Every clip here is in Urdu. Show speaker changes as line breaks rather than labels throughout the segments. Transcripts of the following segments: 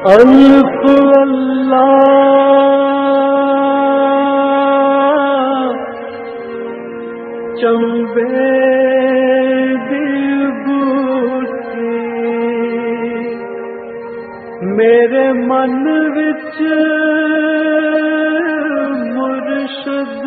الف اللہ چمبے دل بوٹی میرے من وچ مرشد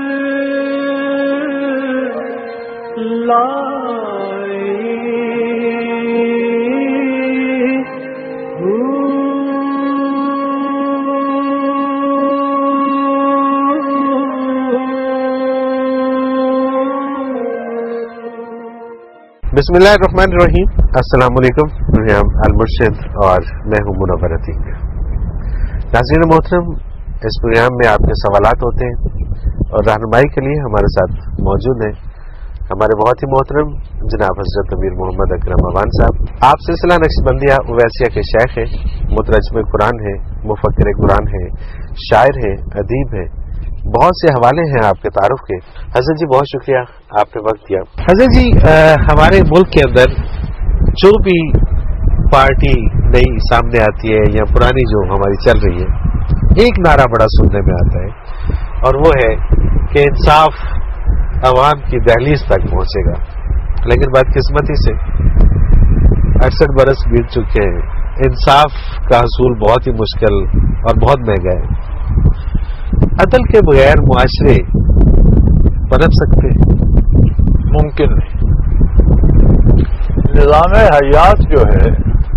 بسم اللہ الرحمن الرحیم. السلام علیکم. میں المرشد اور میں ہوں منور عتیق. ناظرین محترم، اس پروگرام میں آپ کے سوالات ہوتے ہیں اور رہنمائی کے لیے ہمارے ساتھ موجود ہیں ہمارے بہت ہی محترم جناب حضرت امیر محمد اکرم اوان صاحب. آپ سلسلہ نقشبندیہ اویسیہ کے شیخ ہیں، مترجم قرآن ہیں، مفکر قرآن ہیں، شاعر ہیں، ادیب ہیں. بہت سے حوالے ہیں آپ کے تعارف کے. حضرت جی بہت شکریہ آپ نے وقت دیا. حضرت جی ہمارے ملک کے اندر جو بھی پارٹی نئی سامنے آتی ہے یا پرانی جو ہماری چل رہی ہے، ایک نعرہ بڑا سننے میں آتا ہے اور وہ ہے کہ انصاف عوام کی دہلیز تک پہنچے گا. لیکن بدقسمتی سے 68 برس بیت چکے ہیں. انصاف کا حصول بہت ہی مشکل اور بہت مہنگا ہے. عدل کے بغیر معاشرے پنپ سکتے ہیں؟
ممکن نہیں. نظام حیات جو ہے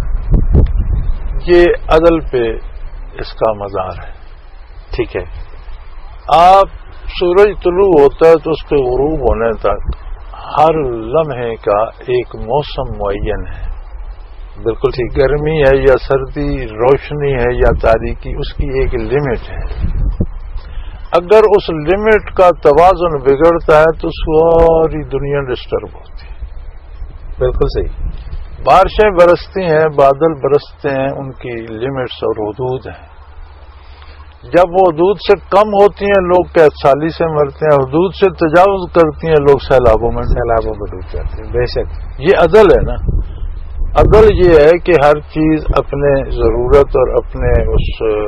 یہ عدل پہ اس کا مزار ہے.
ٹھیک ہے.
آپ سورج طلوع ہوتا ہے تو اس کے غروب ہونے تک ہر لمحے کا ایک موسم معین ہے.
بالکل ٹھیک.
گرمی ہے یا سردی، روشنی ہے یا تاریکی، اس کی ایک لمٹ ہے. اگر اس لمٹ کا توازن بگڑتا ہے تو ساری دنیا ڈسٹرب ہوتی ہے.
بالکل صحیح.
بارشیں برستی ہیں، بادل برستے ہیں، ان کی لمٹس اور حدود ہیں. جب وہ حدود سے کم ہوتی ہیں لوگ قحط سالی سے مرتے ہیں، حدود سے تجاوز کرتی ہیں لوگ سیلابوں میں
ڈوب جاتے ہیں. بے شک
یہ عدل ہے نا. عدل یہ ہے کہ ہر چیز اپنے ضرورت اور اپنے اس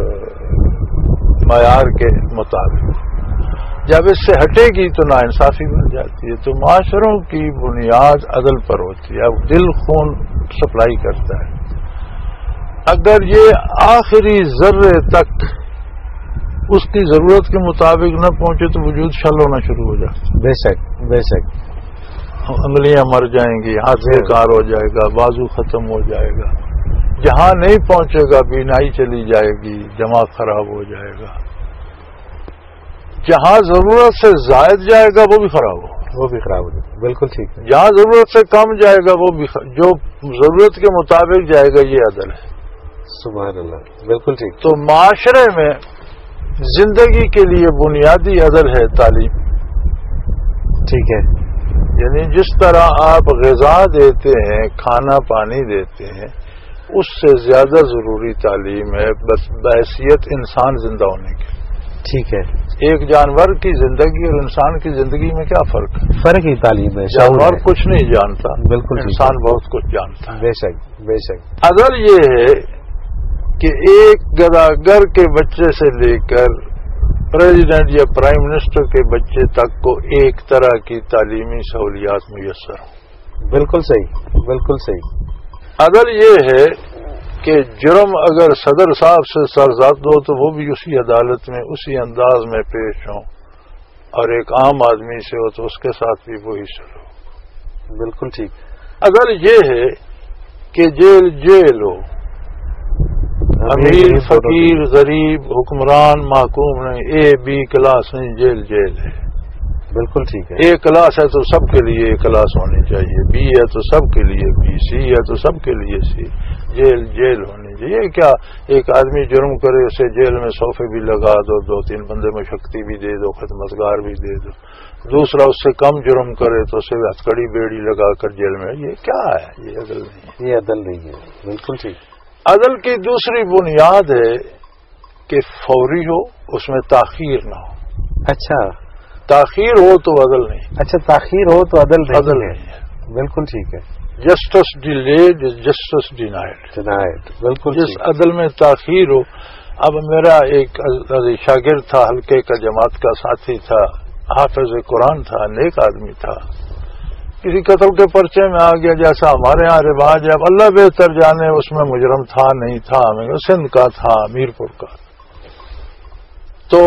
معیار کے مطابق. جب اس سے ہٹے گی تو ناانصافی بن جاتی ہے. تو معاشروں کی بنیاد عدل پر ہوتی ہے. اب دل خون سپلائی کرتا ہے، اگر یہ آخری ذرے تک اس کی ضرورت کے مطابق نہ پہنچے تو وجود شل ہونا شروع ہو جاتا ہے.
بے شک بے شک.
انگلیاں مر جائیں گی، ہاتھ بیکار ہو جائے گا، بازو ختم ہو جائے گا. جہاں نہیں پہنچے گا بینائی چلی جائے گی، دماغ خراب ہو جائے گا. جہاں ضرورت سے زائد جائے گا وہ بھی خراب ہو
جائے. بالکل ٹھیک ہے.
جہاں ضرورت سے کم جائے گا وہ بھی جو ضرورت کے مطابق جائے گا. یہ عدل ہے.
سبحان اللہ. بالکل ٹھیک.
تو معاشرے میں زندگی کے لیے بنیادی عدل ہے تعلیم.
ٹھیک ہے.
یعنی جس طرح آپ غذا دیتے ہیں، کھانا پانی دیتے ہیں، اس سے زیادہ ضروری تعلیم ہے بحیثیت انسان زندہ ہونے کی.
ٹھیک ہے.
ایک جانور کی زندگی اور انسان کی زندگی میں کیا فرق ہے؟
فرق ہی تعلیم ہے.
جانور کچھ نہیں جانتا،
بالکل.
انسان بہت کچھ جانتا ہے.
بے شک بے شک.
عدل یہ ہے کہ ایک گداگر کے بچے سے لے کر پریزیڈنٹ یا پرائم منسٹر کے بچے تک کو ایک طرح کی تعلیمی سہولیات میسر ہوں.
بالکل صحیح. بالکل صحیح.
عدل یہ ہے کہ جرم اگر صدر صاحب سے سرزد ہو تو وہ بھی اسی عدالت میں اسی انداز میں پیش ہوں، اور ایک عام آدمی سے ہو تو اس کے ساتھ بھی وہی سلوک.
بالکل ٹھیک.
عدل یہ ہے کہ جیل جیل ہو، امیر فقیر غریب حکمران محکوم نہیں. اے بی کلاس نہیں، جیل جیل ہے.
بالکل ٹھیک ہے.
اے کلاس ہے تو سب کے لیے اے کلاس ہونی چاہیے، بی ہے تو سب کے لیے بی، سی ہے تو سب کے لیے سی. جیل جیل ہونی چاہیے. کیا ایک آدمی جرم کرے اسے جیل میں صوفے بھی لگا دو، 2-3 بندے مشقتی بھی دے دو، خدمتگار بھی دے دو. دوسرا اس سے کم جرم کرے تو اسے ہتھکڑی بیڑی لگا کر جیل میں. یہ کیا ہے؟ یہ عدل نہیں ہے.
یہ عدل نہیں ہے. بالکل ٹھیک.
عدل کی دوسری بنیاد ہے کہ فوری ہو، اس میں تاخیر نہ ہو.
اچھا.
تاخیر ہو تو عدل نہیں.
اچھا، تاخیر ہو تو عدل نہیں
ہے.
بالکل ٹھیک ہے.
Justice delayed justice denied.
بالکل
جس عدل میں تاخیر ہو. اب میرا ایک شاگرد تھا، حلقے کا جماعت کا ساتھی تھا، حافظ قرآن تھا، نیک آدمی تھا. کسی قتل کے پرچے میں آ گیا، جیسا ہمارے ہاں رواج ہے. اب اللہ بہتر جانے اس میں مجرم تھا نہیں تھا، ہمیں سندھ کا تھا، میرپور کا. تو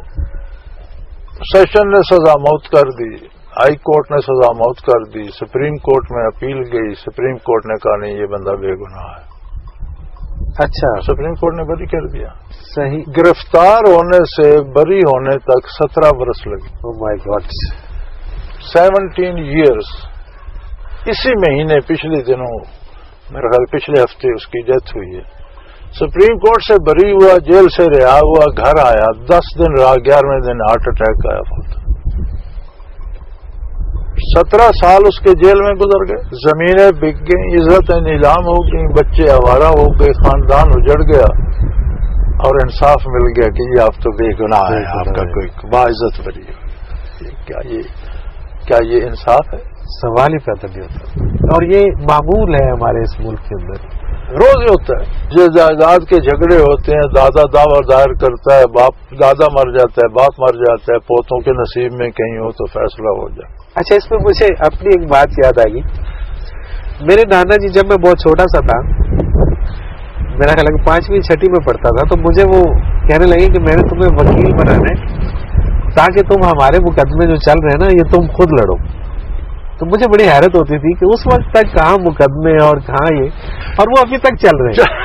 سیشن نے سزا موت کر دی، ہائی کورٹ نے سزا موت کر دی، سپریم کورٹ میں اپیل گئی. سپریم کورٹ نے کہا نہیں، یہ بندہ بے گناہ ہے.
اچھا،
سپریم کورٹ نے بری کر دیا.
صحیح.
گرفتار ہونے سے بری ہونے تک 17 برس لگے.
Oh my god.
17 ایئرس. اسی مہینے پچھلے دنوں، میرے خیال پچھلے ہفتے اس کی ڈیتھ ہوئی ہے. سپریم کورٹ سے بری ہوا، جیل سے رہا ہوا، گھر آیا، 10 دن رہا، 11ویں دن ہارٹ اٹیک آیا. 17 سال اس کے جیل میں گزر گئے. زمینیں بک گئیں، عزتیں نیلام ہو گئیں، بچے آوارہ ہو گئے، خاندان اجڑ گیا، اور انصاف مل گیا کہ یہ آپ تو بے گناہ ہے، آپ کا کوئی باعزت بری ہو. کیا یہ انصاف ہے؟
سوال ہی پیدا نہیں ہوتا. اور یہ معمول ہے ہمارے اس ملک کے اندر،
روز ہی ہوتا ہے. جو جائیداد کے جھگڑے ہوتے ہیں، دادا دعویٰ دائر کرتا ہے، باپ دادا مر جاتا ہے، باپ مر جاتا ہے، پوتوں کے نصیب میں کہیں ہو تو فیصلہ ہو جائے.
اچھا، اس میں مجھے اپنی ایک بات یاد آ گئی. میرے نانا جی جب میں بہت چھوٹا سا تھا، میرا خیال ہے 5ویں 6ٹھی میں پڑھتا تھا، تو مجھے وہ کہنے لگے کہ میں نے تمہیں وکیل بنانا ہے تاکہ تم ہمارے مقدمے جو چل رہے ہیں نا یہ تم خود لڑو. تو مجھے بڑی حیرت ہوتی تھی کہ اس وقت تک کہاں مقدمے اور کہاں یہ، اور وہ ابھی تک چل رہے ہیں.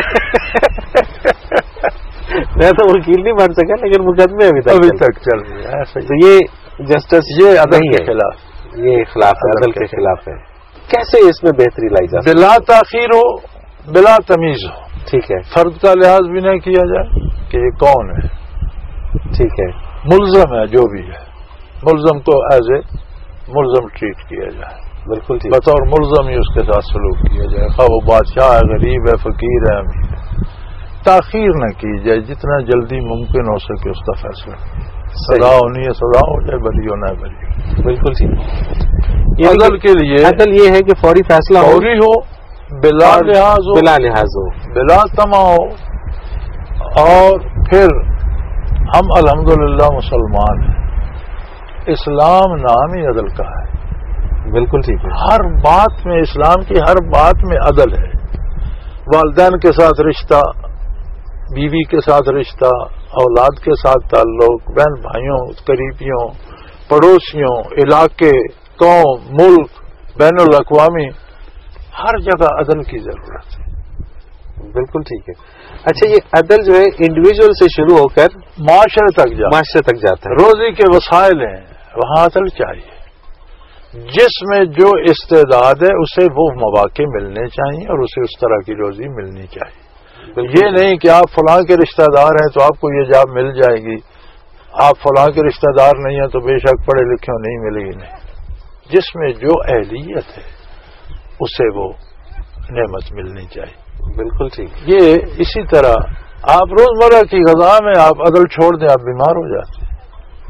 میں تو وکیل نہیں بن سکا، لیکن مقدمے ابھی تک
چل رہے ہیں.
تو یہ جسٹس
یہ عدل کے خلاف،
یہ خلاف ہے، عدل کے خلاف ہے. کیسے اس میں بہتری لائی جا سکتی؟
بلا تاخیر ہو، بلا تمیز ہو.
ٹھیک ہے.
فرد کا لحاظ بھی نہیں کیا جائے کہ یہ کون ہے.
ٹھیک ہے.
ملزم ہے جو بھی ہے، ملزم کو ایز اے ملزم ٹریٹ کیا جائے.
بالکل ٹھیک.
بطور ملزم ہی اس کے ساتھ سلوک کیا جائے، خواہ وہ بادشاہ ہے، غریب ہے، فقیر ہے، امیر ہے. تاخیر نہ کی جائے، جتنا جلدی ممکن ہو سکے اس کا فیصلہ. سزا ہونی ہے سزا ہو جائے، بری ہونا ہے بری ہو.
بالکل ٹھیک.
عدل کے لیے
عدل یہ ہے کہ فوری فیصلہ
فوری ہو، بلا لحاظ ہو،
بلا لحاظ ہو،
بلا تما ہو. اور پھر ہم الحمدللہ مسلمان ہیں، اسلام نام ہی عدل کا ہے.
بالکل ٹھیک ہے.
ہر بات میں، اسلام کی ہر بات میں عدل ہے. والدین کے ساتھ رشتہ، بیوی کے ساتھ رشتہ، اولاد کے ساتھ تعلق، بہن بھائیوں، قریبیوں، پڑوسیوں، علاقے، قوم، ملک، بین الاقوامی، ہر جگہ عدل کی ضرورت ہے.
بالکل ٹھیک ہے. اچھا، یہ عدل جو ہے انڈیویجول سے شروع ہو کر
معاشرے تک
جاتا ہے.
روزی کے وسائل ہیں، وہاں عدل چاہیے. جس میں جو استعداد ہے اسے وہ مواقع ملنے چاہیے اور اسے اس طرح کی روزی ملنی چاہیے. یہ نہیں کہ آپ فلاں کے رشتہ دار ہیں تو آپ کو یہ جاب مل جائے گی، آپ فلاں کے رشتہ دار نہیں ہیں تو بے شک پڑھے لکھے نہیں ملے گی. نہیں، جس میں جو اہلیت ہے اسے وہ نعمت ملنی چاہیے.
بالکل ٹھیک.
یہ اسی طرح آپ روزمرہ کی غذا میں آپ عدل چھوڑ دیں، آپ بیمار ہو جاتے ہیں.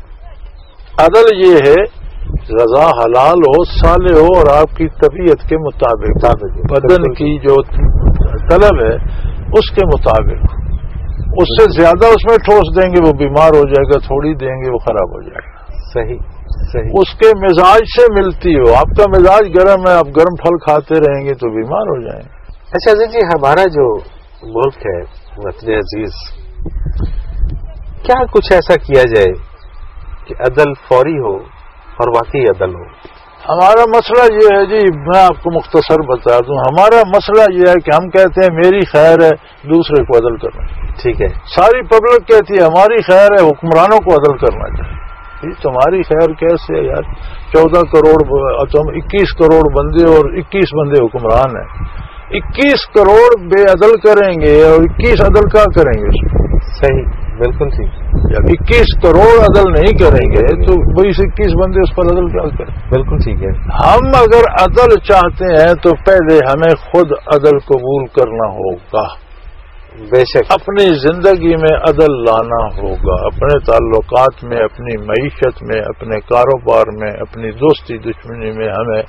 عدل یہ ہے غذا حلال ہو، صالح ہو اور آپ کی طبیعت کے مطابق، بدن کی جو طلب ہے اس کے مطابق. اس سے زیادہ اس میں ٹھوس دیں گے وہ بیمار ہو جائے گا، تھوڑی دیں گے وہ خراب ہو جائے گا.
صحیح صحیح.
اس کے مزاج سے ملتی ہو. آپ کا مزاج گرم ہے، آپ گرم پھل کھاتے رہیں گے تو بیمار ہو جائیں گے.
اچھا جی، ہمارا جو ملک ہے وطن عزیز، کیا کچھ ایسا کیا جائے کہ عدل فوری ہو اور واقعی عدل ہو؟
ہمارا مسئلہ یہ ہے جی، میں آپ کو مختصر بتا دوں. ہمارا مسئلہ یہ ہے کہ ہم کہتے ہیں میری خیر ہے، دوسرے کو عدل کرنا.
ٹھیک ہے.
ساری پبلک کہتی ہے ہماری خیر ہے، حکمرانوں کو عدل کرنا چاہیے. یہ تمہاری خیر کیسے ہے یار؟ 14 کروڑ، تم 21 کروڑ بندے اور 21 بندے حکمران ہیں. 21 کروڑ بے عدل کریں گے اور 21 عدل کا کریں گے اس میں.
صحیح. بالکل ٹھیک.
جب 21 کروڑ عدل نہیں کریں گے تو وہی 21 بندے اس پر عدل کیا کریں؟
بالکل ٹھیک ہے.
ہم اگر عدل چاہتے ہیں تو پہلے ہمیں خود عدل قبول کرنا ہوگا.
بے شک.
اپنی زندگی میں عدل لانا ہوگا، اپنے تعلقات میں، اپنی معیشت میں، اپنے کاروبار میں، اپنی دوستی دشمنی میں ہمیں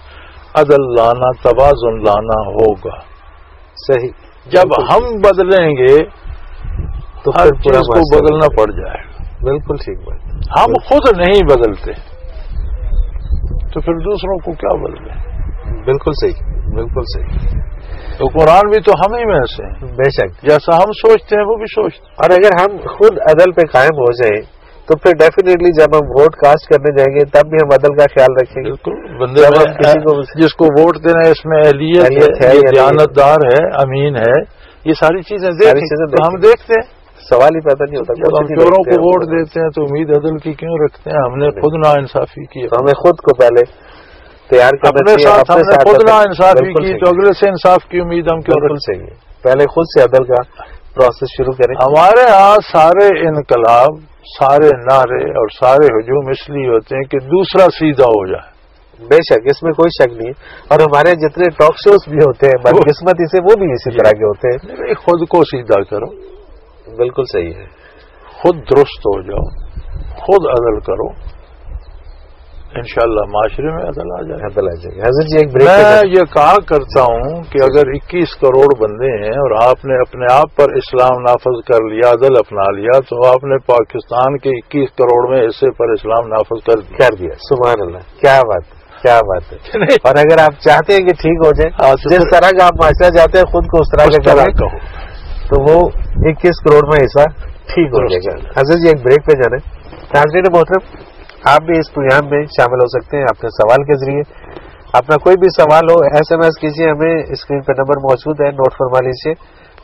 عدل لانا، توازن لانا ہوگا.
صحیح.
جب ہم بدلیں گے
تو
ہر
پھر
چیز کو بدلنا پڑ جائے گا.
بالکل ٹھیک بات.
ہم خود نہیں بدلتے تو پھر دوسروں کو کیا بدلیں؟
بالکل صحیح، بالکل صحیح.
تو قرآن بھی تو ہم ہی میں سے ہیں.
بے شک.
جیسا ہم سوچتے ہیں وہ بھی سوچتے ہیں.
اور اگر ہم خود عدل پہ قائم ہو جائیں تو پھر ڈیفینیٹلی جب ہم ووٹ کاسٹ کرنے جائیں گے تب بھی ہم عدل کا خیال رکھیں گے.
بالکل. بندے
جب ہم کسی کو
جس کو ووٹ دینا ہے اس میں اہلیت ہے، دیانتدار ہے، امین ہے، یہ ساری چیزیں تو ہم دیکھتے ہیں.
سوال ہی پیدا نہیں ہوتا.
جب ہم چوروں کو ووٹ دیتے ہیں تو امید عدل کی کیوں رکھتے ہیں؟ ہم نے خود نا انصافی کی.
تو ہمیں خود کو پہلے تیار کرنا
اپنے ساتھ ہم نے خود نا انصافی کی تو اگلے سے انصاف کی امید ہم کیوں رکھتے ہیں؟
صحیح ہے. پہلے خود سے عدل کا پروسیس شروع کریں.
ہمارے ہاں سارے انقلاب، سارے نعرے اور سارے ہجوم اس لیے ہوتے ہیں کہ دوسرا سیدھا ہو جائے.
بے شک، اس میں کوئی شک نہیں ہے. اور ہمارے جتنے ٹاک شوز بھی ہوتے ہیں بدقسمتی سے وہ بھی اسی طرح کے ہوتے ہیں.
خود کو سیدھا کرو.
بالکل صحیح ہے.
خود درست ہو جاؤ، خود عدل کرو، انشاءاللہ معاشرے میں عدل آ جائے.
عدل آ جائے گا. حضرت جی ایک بریک
میں یہ کہا کرتا ہوں کہ اگر 21 کروڑ بندے ہیں اور آپ نے اپنے آپ پر اسلام نافذ کر لیا، عدل اپنا لیا، تو آپ نے پاکستان کے 21 کروڑ میں حصے پر اسلام نافذ کر دیا.
سبحان اللہ. کیا بات ہے، کیا بات ہے. اور اگر آپ چاہتے ہیں کہ ٹھیک ہو جائے، جس طرح کا آپ معاشرہ چاہتے ہیں خود کو اس طرح کا کہو تو وہ 21 کروڑ میں حصہ ٹھیک ہو جائے گا. حضرت جی ایک بریک پہ جانا ہے. ناظرین محترم، آپ بھی اس پروگرام میں شامل ہو سکتے ہیں اپنے سوال کے ذریعے. اپنا کوئی بھی سوال ہو SMS کیجیے. ہمیں اسکرین پہ نمبر موجود ہے، نوٹ فرما لیجیے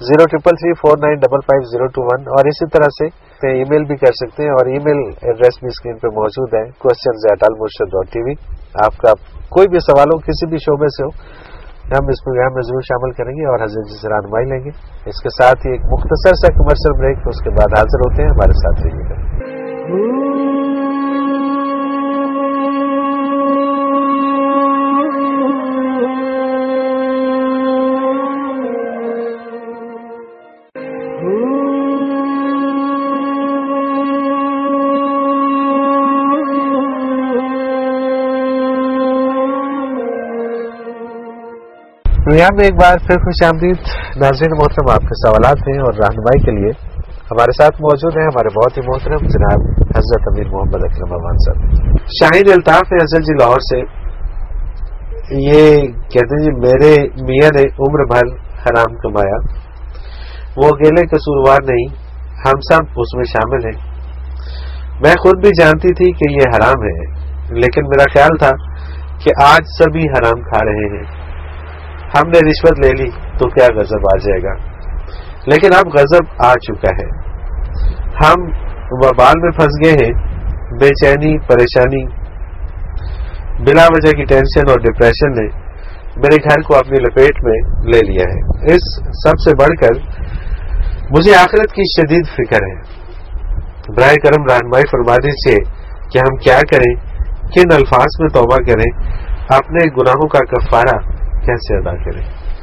0333495521. اور اسی طرح سے ای میل بھی کر سکتے ہیں، اور ای میل ایڈریس بھی اسکرین پہ موجود ہے questions@almurshid.tv. آپ کا کوئی بھی سوال ہو کسی بھی شعبے سے ہو، ہم اس پروگرام میں ضرور شامل کریں گے اور حضرت جی سے رہنمائی لیں گے. اس کے ساتھ ہی ایک مختصر سا کمرشل بریک، اس کے بعد حاضر ہوتے ہیں. ہمارے ساتھ رہیے گا. پروگرام میں ایک بار پھر خوش آمدید. ناظرین محترم، آپ کے سوالات ہیں اور رہنمائی کے لیے ہمارے ساتھ موجود ہیں ہمارے بہت ہی محترم جناب حضرت امیر محمد اکرم امان صاحب. شاہین الطاف ہے حضرت جی لاہور سے. یہ کہتے ہیں جی میرے میاں نے عمر بھر حرام کمایا، وہ اکیلے قصوروار نہیں، ہم سب اس میں شامل ہیں. میں خود بھی جانتی تھی کہ یہ حرام ہے، لیکن میرا خیال تھا کہ آج سبھی حرام کھا رہے ہیں، ہم نے رشوت لے لی تو کیا غضب آ جائے گا. لیکن اب غضب آ چکا ہے، ہم وبال میں پھنس گئے ہیں. بے چینی، پریشانی، بلا وجہ کی ٹینشن اور ڈپریشن نے میرے گھر کو اپنی لپیٹ میں لے لیا ہے. اس سب سے بڑھ کر مجھے آخرت کی شدید فکر ہے. برائے کرم رہنمائی فرما دیجیے کہ ہم کیا کریں، کن الفاظ میں توبہ کریں، اپنے گناہوں کا کفارہ کیسے ادا کریں.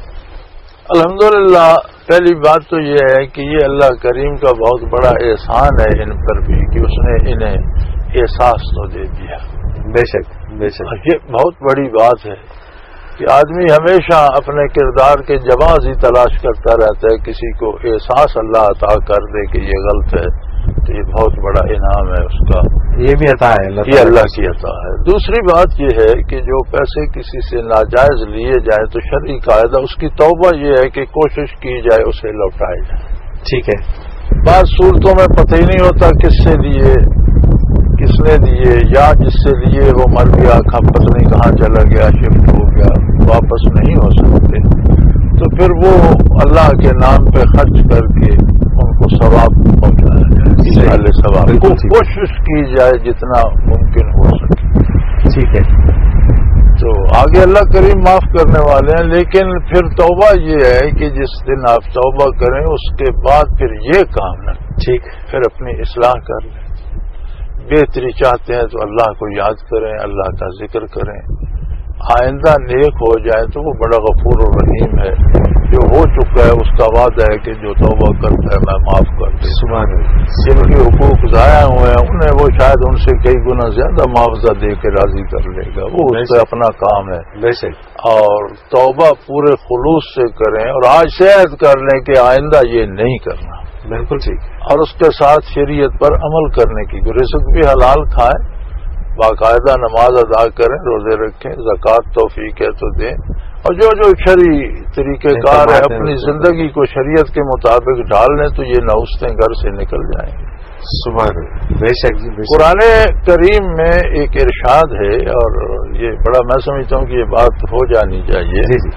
الحمدللہ پہلی بات تو یہ ہے کہ یہ اللہ کریم کا بہت بڑا احسان ہے ان پر بھی کہ اس نے انہیں احساس تو دے دیا.
بے شک، بے شک.
یہ بہت بڑی بات ہے کہ آدمی ہمیشہ اپنے کردار کے جواز ہی تلاش کرتا رہتا ہے. کسی کو احساس اللہ عطا کر دے کہ یہ غلط ہے تو یہ بہت بڑا انعام ہے اس کا.
یہ بھی عطا ہے،
یہ اللہ کی عطا ہے. دوسری بات یہ ہے کہ جو پیسے کسی سے ناجائز لیے جائیں تو شرعی قاعدہ اس کی توبہ یہ ہے کہ کوشش کی جائے اسے لوٹائے جائے.
ٹھیک ہے.
بعض صورتوں میں پتہ ہی نہیں ہوتا کس سے لیے، کس نے لیے، یا جس سے لیے وہ مر گیا، پتہ نہیں کہاں چلا گیا، شفٹ ہو گیا، واپس نہیں ہو سکتے. تو پھر وہ اللہ کے نام پہ خرچ کر کے ان کو ثواب پہنچایا جائے. ثواب کوشش کی جائے جتنا ممکن ہو سکے.
ٹھیک ہے.
تو آگے اللہ کریم معاف کرنے والے ہیں. لیکن پھر توبہ یہ ہے کہ جس دن آپ توبہ کریں اس کے بعد پھر یہ کام نہ،
ٹھیک،
پھر اپنی اصلاح کر لیں. بہتری چاہتے ہیں تو اللہ کو یاد کریں، اللہ کا ذکر کریں. آئندہ نیک ہو جائے تو وہ بڑا غفور و رحیم ہے. جو ہو چکا ہے اس کا وعدہ ہے کہ جو توبہ کرتا ہے میں معاف کر دوں.
سبحان اللہ.
جن کے حقوق ضائع ہوئے ہیں انہیں وہ شاید ان سے کئی گنا زیادہ معاوضہ دے کے راضی کر لے گا. وہ اس کا اپنا کام ہے.
ویسے
اور توبہ پورے خلوص سے کریں اور آج سے عہد کر لیں کہ آئندہ یہ نہیں کرنا.
بالکل ٹھیک.
اور اس کے ساتھ شریعت پر عمل کرنے کی رزق بھی حلال کھائیں, باقاعدہ نماز ادا کریں, روزے رکھیں, زکوٰۃ توفیق ہے تو دیں, اور جو شرعی طریقہ کار ہے اپنی زندگی کو شریعت کے مطابق ڈال لیں تو یہ نوستیں گھر سے نکل جائیں گے.
سبحان اللہ. بے شک جی.
قرآن کریم میں ایک ارشاد ہے اور یہ بڑا میں سمجھتا ہوں کہ یہ بات ہو جانی چاہیے
جی جی.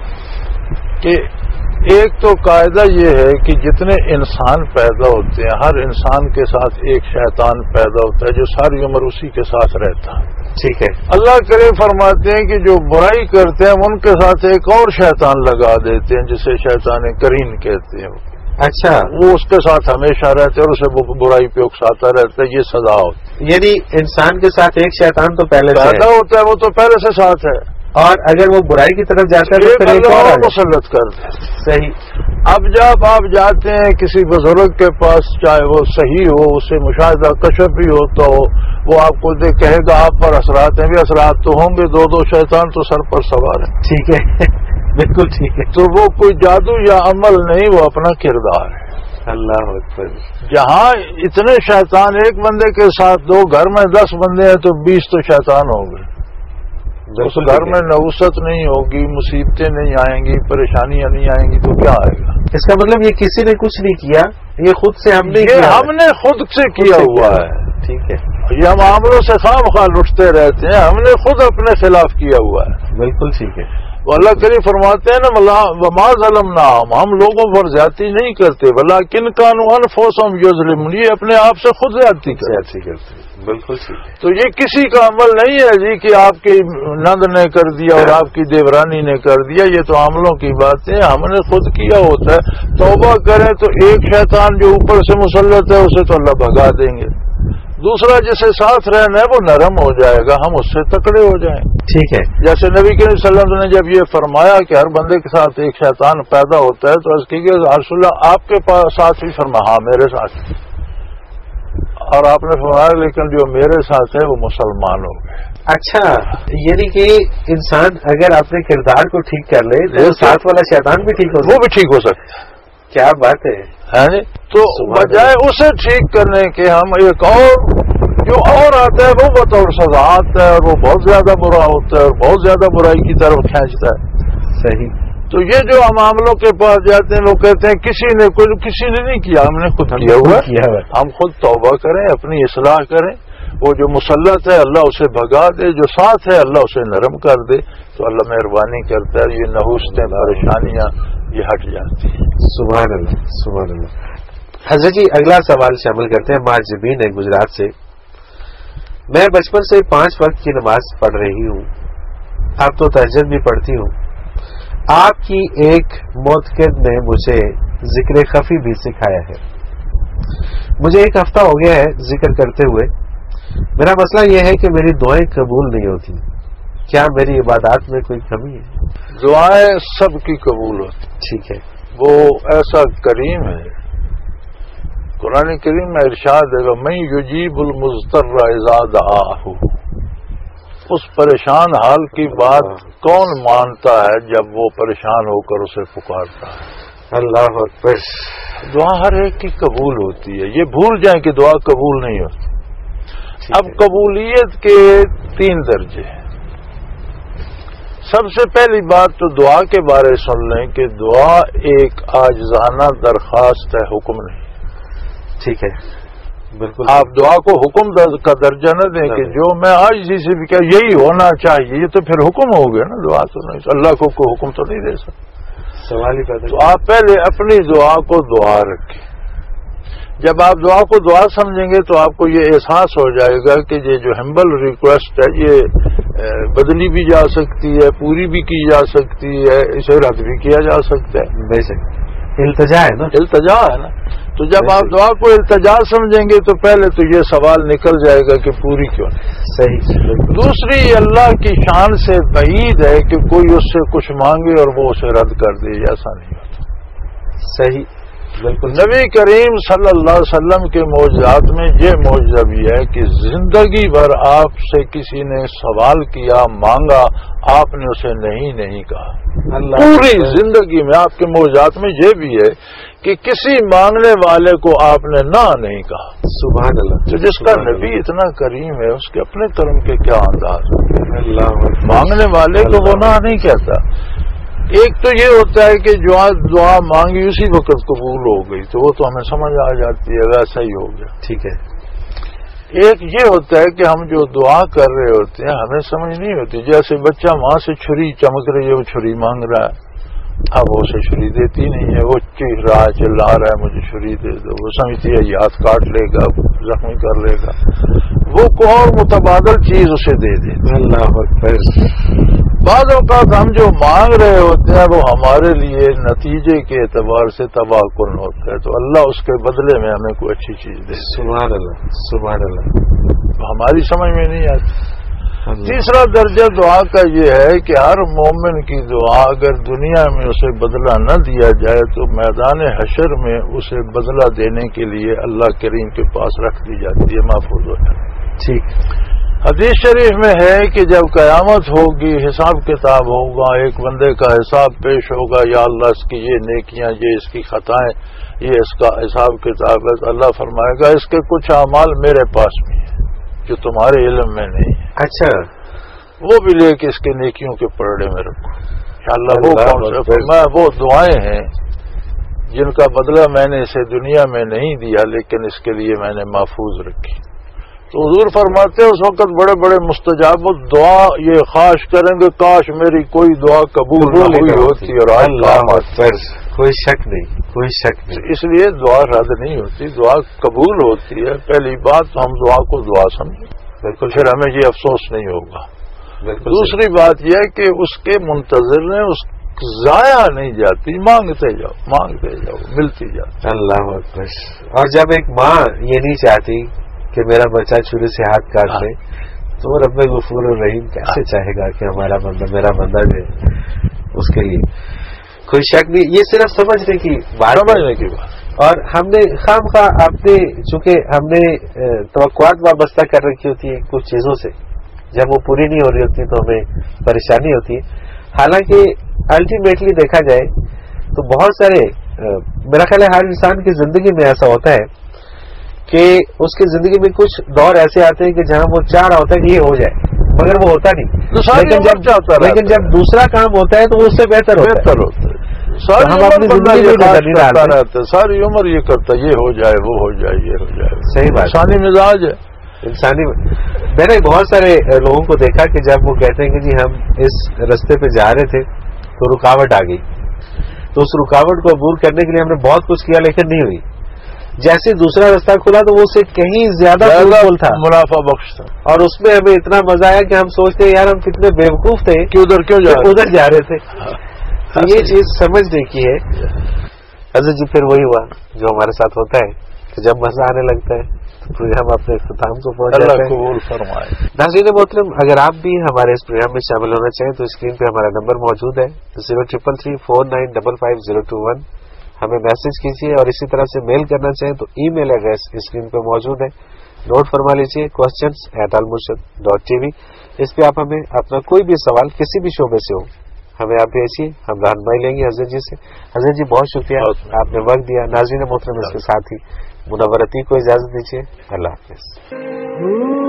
کہ ایک تو قاعدہ یہ ہے کہ جتنے انسان پیدا ہوتے ہیں ہر انسان کے ساتھ ایک شیطان پیدا ہوتا ہے جو ساری عمر اسی کے ساتھ رہتا ہے.
ٹھیک ہے.
اللہ کریم فرماتے ہیں کہ جو برائی کرتے ہیں ان کے ساتھ ایک اور شیطان لگا دیتے ہیں جسے شیطان کرین کہتے ہیں.
اچھا.
وہ اس کے ساتھ ہمیشہ رہتے ہیں اور اسے برائی پہ اکساتا رہتا ہے. یہ سزا ہوتی ہے.
یعنی انسان کے ساتھ ایک شیطان تو پہلے
پیدا ہوتا ہے, وہ تو پہلے سے ساتھ ہے,
اور اگر وہ برائی کی طرف جاتا ہے تو پھر ایک اور
مسلط کرتے ہیں.
صحیح.
اب جب آپ جاتے ہیں کسی بزرگ کے پاس, چاہے وہ صحیح ہو, اس سے مشاہدہ کشف بھی ہو, تو وہ آپ کو کہے گا آپ پر اثرات ہیں. بھی اثرات تو ہوں گے, دو شیطان تو سر پر سوار ہیں.
ٹھیک ہے. بالکل ٹھیک ہے.
تو وہ کوئی جادو یا عمل نہیں, وہ اپنا کردار ہے.
اللہ اکبر.
جہاں اتنے شیطان ایک بندے کے ساتھ, دو گھر میں 10 بندے ہیں تو 20 تو شیطان ہو گئے. اس گھر میں نوست نہیں ہوگی, مصیبتیں نہیں آئیں گی, پریشانیاں نہیں آئیں گی, تو کیا آئے گا؟
اس کا مطلب یہ کسی نے کچھ نہیں کیا, یہ خود سے ہم نے کیا,
ہم نے خود سے کیا ہوا ہے.
ٹھیک ہے.
یہ ہم عاملوں سے خواہ مخواہ لٹتے رہتے ہیں, ہم نے خود اپنے خلاف کیا ہوا ہے.
بالکل ٹھیک ہے.
وہ اللہ کریم فرماتے ہیں نا, وما ظلمناہم, ہم لوگوں پر زیادتی نہیں کرتے, ولیکن کانوا انفسہم یظلمون, یہ اپنے آپ سے خود زیادتی کرتے ہیں.
بالکل ٹھیک ہے.
تو یہ کسی کا عمل نہیں ہے جی کہ آپ کی نند نے کر دیا اور آپ کی دیورانی نے کر دیا. یہ تو عاملوں کی بات ہے, ہم نے خود کیا ہوتا ہے. توبہ کریں تو ایک شیطان جو اوپر سے مسلط ہے اسے تو اللہ بھگا دیں گے, دوسرا جسے ساتھ رہنا ہے وہ نرم ہو جائے گا, ہم اس سے تکڑے ہو جائیں. ٹھیک ہے. جیسے نبی کریم صلی اللہ علیہ وسلم نے جب یہ فرمایا کہ ہر بندے کے ساتھ ایک شیطان پیدا ہوتا ہے, تو عرض کی کہ رسول اللہ آپ کے ساتھ بھی فرمایا, ہاں میرے ساتھ. اور آپ نے فرمایا لیکن جو میرے ساتھ ہے وہ مسلمان ہو گئے.
اچھا, یعنی کہ انسان اگر اپنے کردار کو ٹھیک کر لے تو ساتھ والا شیطان بھی ٹھیک ہو,
وہ بھی ٹھیک ہو سکتا ہے.
کیا بات ہے.
تو بجائے اسے ٹھیک کرنے کے ہم ایک اور جو اور آتا ہے وہ بطور سزا آتا ہے, اور وہ بہت زیادہ برا ہوتا ہے اور بہت زیادہ برائی کی طرف کھینچتا ہے.
صحیح.
تو یہ جو ہم عاملوں کے پاس جاتے ہیں وہ کہتے ہیں کسی نے نہیں کیا, ہم نے خود کیا ہوا ہے. ہم خود توبہ کریں, اپنی اصلاح کریں. وہ جو مسلط ہے اللہ اسے بھگا دے, جو ساتھ ہے اللہ اسے نرم کر دے, تو اللہ مہربانی کرتا ہے. یہ نحوستیں پریشانیاں یہ ہٹ جاتی ہیں.
سبحان اللہ سبحان اللہ. حضرت جی اگلا سوال شامل کرتے ہیں. ماجبین ہے گجرات سے. میں بچپن سے 5 وقت کی نماز پڑھ رہی ہوں, اب تو تہجد بھی پڑھتی ہوں. آپ کی ایک معتقد نے مجھے ذکر خفی بھی سکھایا ہے. مجھے 1 ہفتہ ہو گیا ہے ذکر کرتے ہوئے. میرا مسئلہ یہ ہے کہ میری دعائیں قبول نہیں ہوتی. کیا میری عبادات میں کوئی کمی ہے؟
دعائیں سب کی قبول ہوتی.
ٹھیک ہے.
وہ ایسا کریم ہے. قرآن کریم میں ارشاد ہے میں یجیب المضطر اذا دعاہ, اس پریشان حال کی بات کون مانتا ہے جب وہ پریشان ہو کر اسے پکارتا ہے.
اللہ اکبر.
دعا ہر ایک کی قبول ہوتی ہے. یہ بھول جائیں کہ دعا قبول نہیں ہوتی. اب قبولیت کے 3 درجے ہیں. سب سے پہلی بات تو دعا کے بارے سن لیں کہ دعا ایک عاجزانہ درخواست ہے, حکم نہیں.
ٹھیک ہے. بالکل.
آپ دعا کو حکم کا درجہ نہ دیں کہ جو میں آج جی سے بھی کیا یہی ہونا چاہیے, یہ تو پھر حکم ہو گیا نا. دعا تو نہیں, اللہ کو کوئی حکم تو نہیں دے سکتا.
سوال ہی پیدا.
تو آپ پہلے اپنی دعا کو دعا رکھیں. جب آپ دعا کو دعا سمجھیں گے تو آپ کو یہ احساس ہو جائے گا کہ یہ جو ہمبل ریکویسٹ ہے یہ بدلی بھی جا سکتی ہے, پوری بھی کی جا سکتی ہے, اسے رد بھی کیا جا سکتا ہے. بے شک
التجا ہے نا.
التجا ہے نا. تو جب آپ دعا کو التجا سمجھیں گے تو پہلے تو یہ سوال نکل جائے گا کہ پوری کیوں نہیں.
صحیح.
دوسری, اللہ کی شان سے بعید ہے کہ کوئی اس سے کچھ مانگے اور وہ اسے رد کر دے. ایسا نہیں ہوتا.
صحیح، بالکل
نبی کریم صلی اللہ علیہ وسلم کے معجزات میں یہ معجزہ بھی ہے کہ زندگی بھر آپ سے کسی نے سوال کیا، مانگا، آپ نے اسے نہیں کہا۔
اللہ
پوری زندگی میں آپ کے معجزات میں یہ بھی ہے کہ کسی مانگنے والے کو آپ نے نہیں کہا۔
سبحان اللہ۔
تو جس کا نبی اتنا کریم ہے اس کے اپنے کرم کے کیا انداز ہے؟
اللہ
مانگنے والے کو وہ نہیں کہتا۔ ایک تو یہ ہوتا ہے کہ جو دعا مانگی اسی وقت قبول ہو گئی تو وہ تو ہمیں سمجھ آ جاتی ہے، ویسا ہی ہو گیا،
ٹھیک ہے۔
ایک یہ ہوتا ہے کہ ہم جو دعا کر رہے ہوتے ہیں ہمیں سمجھ نہیں ہوتی، جیسے بچہ وہاں سے چھری چمک رہی ہے، وہ چھری مانگ رہا ہے، اب وہ اسے چھری دیتی نہیں ہے، وہ چیخ رہا ہے، چلا رہا ہے مجھے چھری دے دو، وہ سمجھتی ہے یہ ہاتھ کاٹ لے گا، زخمی کر لے گا، وہ کوئی اور متبادل چیز اسے دے دے۔
اللہ اکبر۔
بعض اوقات ہم جو مانگ رہے ہوتے ہیں وہ ہمارے لیے نتیجے کے اعتبار سے تباہ کن ہوتا ہے، تو اللہ اس کے بدلے میں ہمیں کوئی اچھی چیز دے دے،
سبحان اللہ، سبحان اللہ۔
ہماری سمجھ میں نہیں آتی۔
اللہ۔
تیسرا درجہ دعا کا یہ ہے کہ ہر مومن کی دعا اگر دنیا میں اسے بدلہ نہ دیا جائے تو میدان حشر میں اسے بدلہ دینے کے لیے اللہ کریم کے پاس رکھ دی جاتی ہے، محفوظ ہو جائے۔
ٹھیک۔
حدیث شریف میں ہے کہ جب قیامت ہوگی، حساب کتاب ہوگا، ایک بندے کا حساب پیش ہوگا، یا اللہ اس کی یہ نیکیاں، یہ اس کی خطائیں، یہ اس کا حساب کتاب ہے، تو اللہ فرمائے گا اس کے کچھ اعمال میرے پاس بھی ہیں جو تمہارے علم میں نہیں ہے،
اچھا،
وہ بھی لے کے اس کے نیکیوں کے پرڑے میں رکھو۔ اللہ وہ کون سے؟ فرمایا وہ دعائیں ہیں جن کا بدلہ میں نے اسے دنیا میں نہیں دیا لیکن اس کے لیے میں نے محفوظ رکھی۔ تو حضور فرماتے ہیں اس وقت بڑے بڑے مستجاب دعا یہ خواہش کریں گے کاش میری کوئی دعا قبول نہ ہوئی ہوتی اور آج کام آتی۔
کوئی شک نہیں، کوئی شک نہیں۔
اس لیے دعا رد نہیں ہوتی، دعا قبول ہوتی ہے۔ پہلی بات تو ہم دعا کو دعا سمجھیں، بالکل، پھر ہمیں یہ افسوس نہیں ہوگا۔ دوسری بات یہ ہے کہ اس کے منتظر نے اس ضائع نہیں جاتی، مانگتے جاؤ مانگتے جاؤ، ملتی جاتی۔
اللہ اکبر۔ اور جب ایک ماں یہ نہیں چاہتی کہ میرا بچہ چھری سے ہاتھ کاٹ لے تو وہ رب غفور الرحیم کیسے چاہے گا کہ ہمارا بندہ، میرا بندہ جو ہے اس کے لیے کوئی شک نہیں۔ یہ صرف سمجھنے کی بات، اور ہم نے خام خواہ اپنے چونکہ ہم نے توقعات وابستہ کر رکھی ہوتی ہے کچھ چیزوں سے، جب وہ پوری نہیں ہو رہی ہوتی تو ہمیں پریشانی ہوتی ہے۔ حالانکہ الٹیمیٹلی دیکھا جائے تو بہت سارے میرا خیال ہے ہر انسان کی زندگی میں ایسا ہوتا ہے کہ اس کی زندگی میں کچھ دور ایسے آتے ہیں کہ جہاں وہ چاہ رہا ہوتا ہے کہ یہ ہو جائے مگر وہ ہوتا نہیں، لیکن جب دوسرا کام ہوتا ہے تو وہ اس سے بہتر ہوتا ہے۔ ہم اپنی زندگی میں رہتے،
ساری عمر یہ کرتا یہ ہو جائے وہ ہو جائے یہ ہو جائے۔
صحیح بات،
انسانی مزاج ہے،
انسانی۔ میں نے بہت سارے لوگوں کو دیکھا کہ جب وہ کہتے ہیں کہ جی ہم اس رستے پہ جا رہے تھے تو رکاوٹ آ گئی، تو اس رکاوٹ کو عبور کرنے کے لیے ہم نے بہت کچھ کیا لیکن نہیں ہوئی۔ جیسے دوسرا رستہ کھلا تو وہ اسے کہیں زیادہ تھا،
منافع بخش تھا،
اور اس میں ہمیں اتنا مزہ آیا کہ ہم سوچتے ہیں یار ہم کتنے بیوقوف تھے
کہ ادھر
جا رہے تھے۔ تو یہ چیز سمجھنے کی ہے۔ حضرت جی پھر وہی ہوا جو ہمارے ساتھ ہوتا ہے کہ جب مزہ آنے لگتا ہے تو پھر ہم اپنے اختتام کو پہنچ جاتے ہیں۔
قبول فرمائے۔
ناظرین محترم، اگر آپ بھی ہمارے اس پروگرام میں شامل ہونا چاہیں تو اسکرین پہ ہمارا نمبر موجود ہے 033349555021، ہمیں میسج کیجیے، اور اسی طرح سے میل کرنا چاہیں تو ای میل ایڈریس اسکرین پہ موجود ہے، نوٹ فرما لیجیے questions@almurshid.tv۔ اس پہ آپ ہمیں اپنا کوئی بھی سوال کسی بھی شعبے سے ہو ہمیں آپ بھیجیے، ہم رہنمائی لیں گے حضرت جی سے۔ حضرت جی بہت شکریہ، آپ نے وقت دیا۔ ناظرین محترم، اس کے ساتھ ہی منورتی کو اجازت دیجیے، اللہ حافظ۔